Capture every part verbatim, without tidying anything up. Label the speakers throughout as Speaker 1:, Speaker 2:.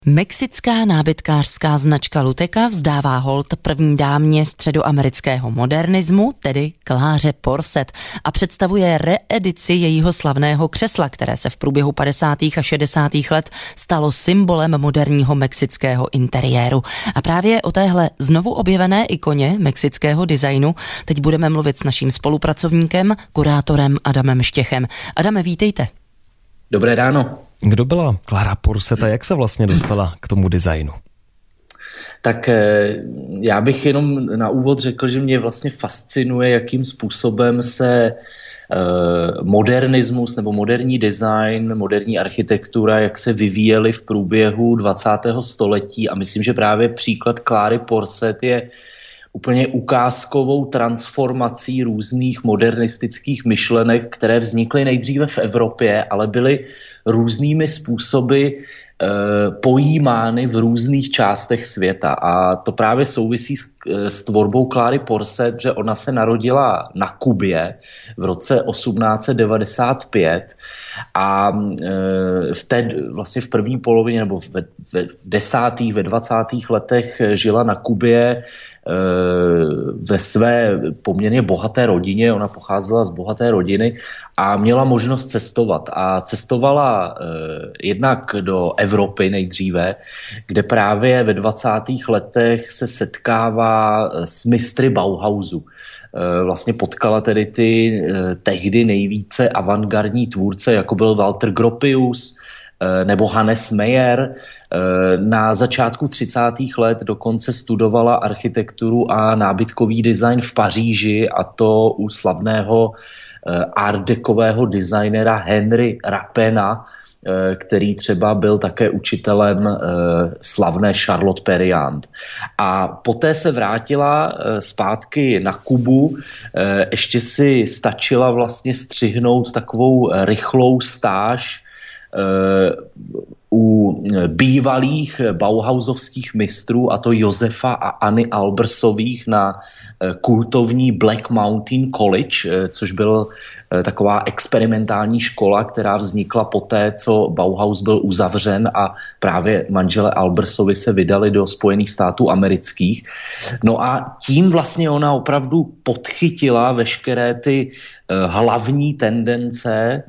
Speaker 1: Mexická nábytkářská značka Luteka vzdává hold první dámě středoamerického modernismu, tedy Kláře Porset, a představuje reedici jejího slavného křesla, které se v průběhu padesátých a šedesátých let stalo symbolem moderního mexického interiéru. A právě o téhle znovu objevené ikoně mexického designu teď budeme mluvit s naším spolupracovníkem, kurátorem Adamem Štěchem. Adame, vítejte.
Speaker 2: Dobré ráno.
Speaker 3: Kdo byla Klára Porset a jak se vlastně dostala k tomu designu?
Speaker 2: Tak já bych jenom na úvod řekl, že mě vlastně fascinuje, jakým způsobem se modernismus nebo moderní design, moderní architektura, jak se vyvíjely v průběhu dvacátého století, a myslím, že právě příklad Kláry Porset je úplně ukázkovou transformací různých modernistických myšlenek, které vznikly nejdříve v Evropě, ale byly různými způsoby e, pojímány v různých částech světa. A to právě souvisí s, s tvorbou Kláry Porset, že ona se narodila na Kubě v roce osmnáct set devadesát pět a e, v té vlastně v první polovině nebo v, v, v desátých, ve dvacátých letech žila na Kubě ve své poměrně bohaté rodině. Ona pocházela z bohaté rodiny a měla možnost cestovat. A cestovala eh, jednak do Evropy nejdříve, kde právě ve dvacátých letech se setkává s mistry Bauhausu. Eh, vlastně potkala tedy ty eh, tehdy nejvíce avantgardní tvůrce, jako byl Walter Gropius nebo Hannes Meyer. Na začátku třicátých let dokonce studovala architekturu a nábytkový design v Paříži, a to u slavného art decového designera Henry Rapena, který třeba byl také učitelem slavné Charlotte Perriand. A poté se vrátila zpátky na Kubu, ještě si stačila vlastně střihnout takovou rychlou stáž u bývalých bauhausovských mistrů, a to Josefa a Anny Albersových, na kultovní Black Mountain College, což byl taková experimentální škola, která vznikla poté, co Bauhaus byl uzavřen a právě manželé Albersovi se vydali do Spojených států amerických. No a tím vlastně ona opravdu podchytila veškeré ty hlavní tendence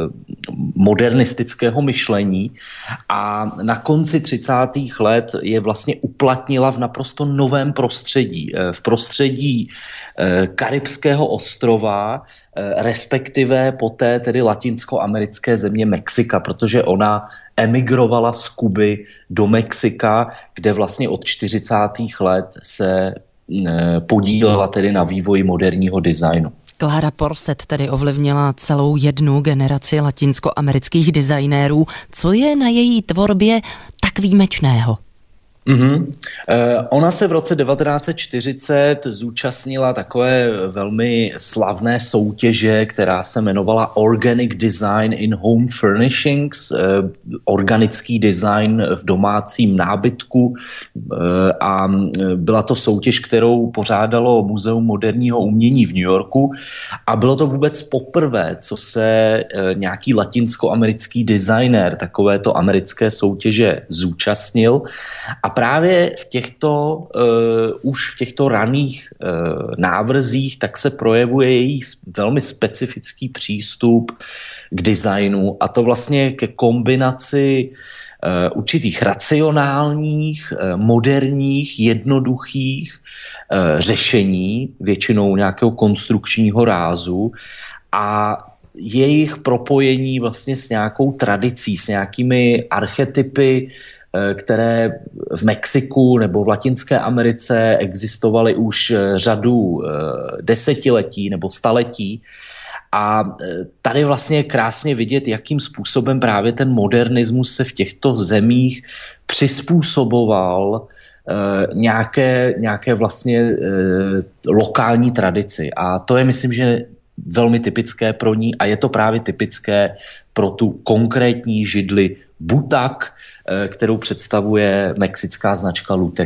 Speaker 2: modernistického myšlení a na konci třicátých let je vlastně uplatnila v naprosto novém prostředí. V prostředí Karibského ostrova, respektive poté tedy latinskoamerické země Mexika, protože ona emigrovala z Kuby do Mexika, kde vlastně od čtyřicátých let se podílela tedy na vývoji moderního designu.
Speaker 1: Klára Porset tedy ovlivnila celou jednu generaci latinskoamerických designérů. Co je na její tvorbě tak výjimečného?
Speaker 2: Mm-hmm. Eh, ona se v roce devatenáct set čtyřicet zúčastnila takové velmi slavné soutěže, která se jmenovala Organic Design in Home Furnishings, eh, organický design v domácím nábytku, eh, a byla to soutěž, kterou pořádalo Muzeum moderního umění v New Yorku, a bylo to vůbec poprvé, co se eh, nějaký latinskoamerický designér takovéto americké soutěže zúčastnil. A právě v těchto, uh, už v těchto raných uh, návrzích tak se projevuje její velmi specifický přístup k designu, a to vlastně ke kombinaci uh, určitých racionálních, uh, moderních, jednoduchých uh, řešení, většinou nějakého konstrukčního rázu, a jejich propojení vlastně s nějakou tradicí, s nějakými archetypy, které v Mexiku nebo v Latinské Americe existovaly už řadu desetiletí nebo staletí. A tady vlastně je krásně vidět, jakým způsobem právě ten modernismus se v těchto zemích přizpůsoboval nějaké, nějaké vlastně lokální tradici. A to je, myslím, že velmi typické pro ní, a je to právě typické pro tu konkrétní židli Butak, kterou představuje mexická značka Luteka.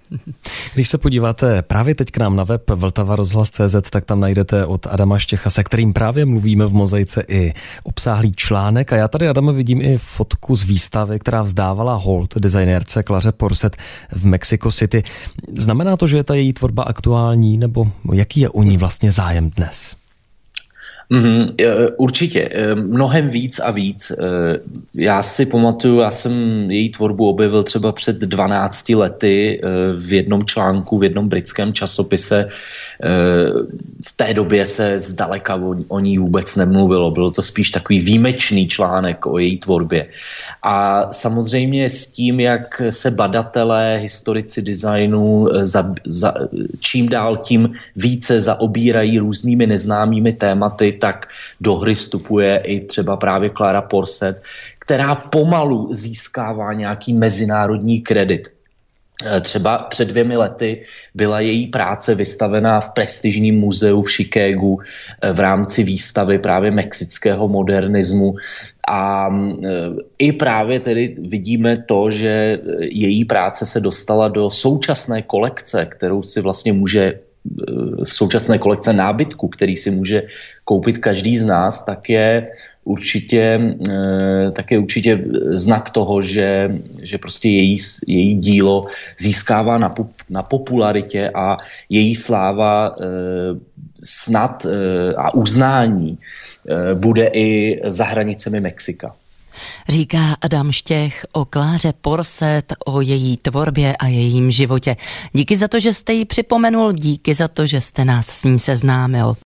Speaker 3: Když se podíváte právě teď k nám na web vltava rozhlas tečka cé zet, tak tam najdete od Adama Štěcha, se kterým právě mluvíme v Mozaice, i obsáhlý článek. A já tady, Adame, vidím i fotku z výstavy, která vzdávala hold designérce Claře Porset v Mexico City. Znamená to, že je ta její tvorba aktuální, nebo jaký je o ní vlastně zájem dnes?
Speaker 2: Mm, určitě, mnohem víc a víc. Já si pamatuju, já jsem její tvorbu objevil třeba před dvanácti lety v jednom článku, v jednom britském časopise. V té době se zdaleka o, o ní vůbec nemluvilo, bylo to spíš takový výjimečný článek o její tvorbě. A samozřejmě s tím, jak se badatelé, historici designu za, za, čím dál tím více zaobírají různými neznámými tématy, tak do hry vstupuje i třeba právě Clara Porset, která pomalu získává nějaký mezinárodní kredit. Třeba před dvěmi lety byla její práce vystavená v prestižním muzeu v Chicagu v rámci výstavy právě mexického modernismu. A i právě tedy vidíme to, že její práce se dostala do současné kolekce, kterou si vlastně může v současné kolekce nábytku, který si může koupit každý z nás, tak je určitě, tak je určitě znak toho, že, že prostě její, její dílo získává na, na popularitě a její sláva snad a uznání bude i za hranicemi Mexika.
Speaker 1: Říká Adam Štěch o Kláře Porset, o její tvorbě a jejím životě. Díky za to, že jste ji připomenul, díky za to, že jste nás s ní seznámil.